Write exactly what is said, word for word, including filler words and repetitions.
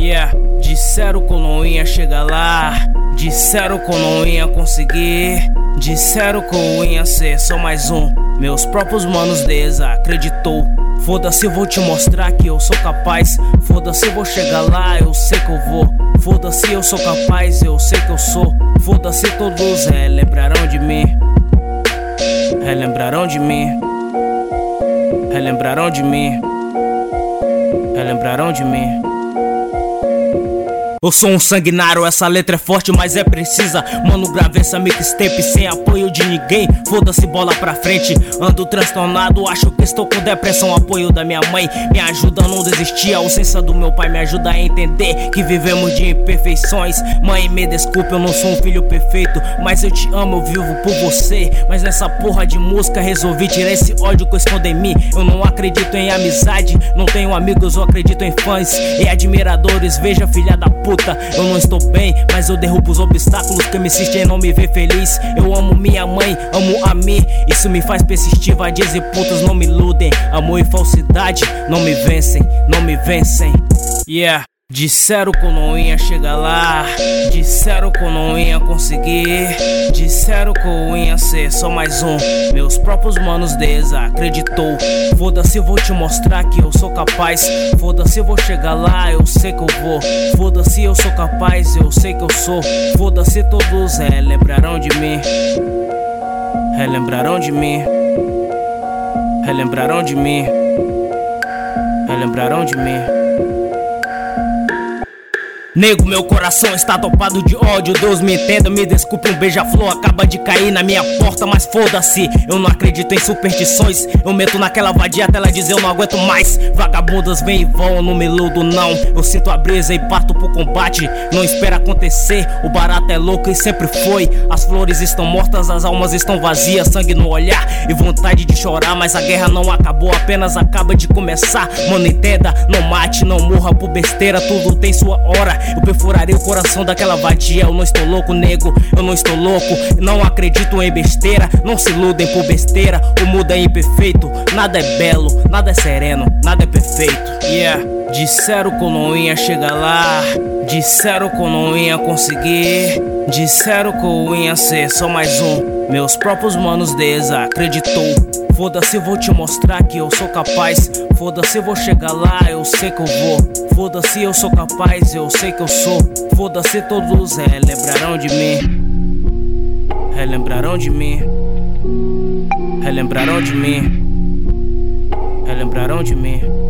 Yeah, disseram que eu não ia chegar lá, disseram que eu não ia conseguir, disseram que eu ia ser só mais um. Meus próprios manos desacreditou. Foda-se, eu vou te mostrar que eu sou capaz. Foda-se, eu vou chegar lá, eu sei que eu vou. Foda-se, eu sou capaz, eu sei que eu sou. Foda-se, todos relembrarão de mim. Relembrarão de mim. Relembrarão de mim. Relembrarão de mim. Eu sou um sanguinário, essa letra é forte, mas é precisa. Mano, gravei essa mixtape sem apoio de ninguém. Foda-se, bola pra frente. Ando transtornado, acho que estou com depressão. Apoio da minha mãe me ajuda a não desistir. A ausência do meu pai me ajuda a entender que vivemos de imperfeições. Mãe, me desculpe, eu não sou um filho perfeito, mas eu te amo, eu vivo por você. Mas nessa porra de música resolvi tirar esse ódio que eu escondo em mim. Eu não acredito em amizade, não tenho amigos, eu acredito em fãs e admiradores. Veja, filha da puta, eu não estou bem, mas eu derrubo os obstáculos que me insistem em não me ver feliz. Eu amo minha mãe, amo a mim, isso me faz persistir. Vadias e putas não me iludem, amor e falsidade não me vencem, não me vencem. Yeah. Disseram que eu não ia chegar lá, disseram que eu não ia conseguir, disseram que eu ia ser só mais um. Meus próprios manos desacreditou. Foda-se, eu vou te mostrar que eu sou capaz. Foda-se, eu vou chegar lá, eu sei que eu vou. Foda-se, eu sou capaz, eu sei que eu sou. Foda-se, todos relembrarão de mim. Relembrarão de mim. Relembrarão de mim. Relembrarão de mim. Nego, meu coração está topado de ódio. Deus me entenda, me desculpe, um beija-flor acaba de cair na minha porta, mas foda-se, eu não acredito em superstições. Eu meto naquela vadia até ela dizer eu não aguento mais. Vagabundas vêm e vão, eu não me iludo não. Eu sinto a brisa e parto pro combate, não espera acontecer. O barato é louco e sempre foi. As flores estão mortas, as almas estão vazias. Sangue no olhar e vontade de chorar, mas a guerra não acabou, apenas acaba de começar. Mano, entenda, não mate, não morra por besteira, tudo tem sua hora. Eu perfurarei o coração daquela vadia. Eu não estou louco, nego, eu não estou louco. Não acredito em besteira, não se iludem por besteira. O mundo é imperfeito, nada é belo, nada é sereno, nada é perfeito. Yeah, disseram que eu não ia chegar lá, disseram que eu não ia conseguir, disseram que eu ia ser só mais um. Meus próprios manos desacreditou. Foda-se, eu vou te mostrar que eu sou capaz. Foda-se, eu vou chegar lá, eu sei que eu vou. Foda-se, eu sou capaz, eu sei que eu sou. Foda-se, todos relembrarão de mim. Relembrarão de mim. Relembrarão de mim. Relembrarão de mim.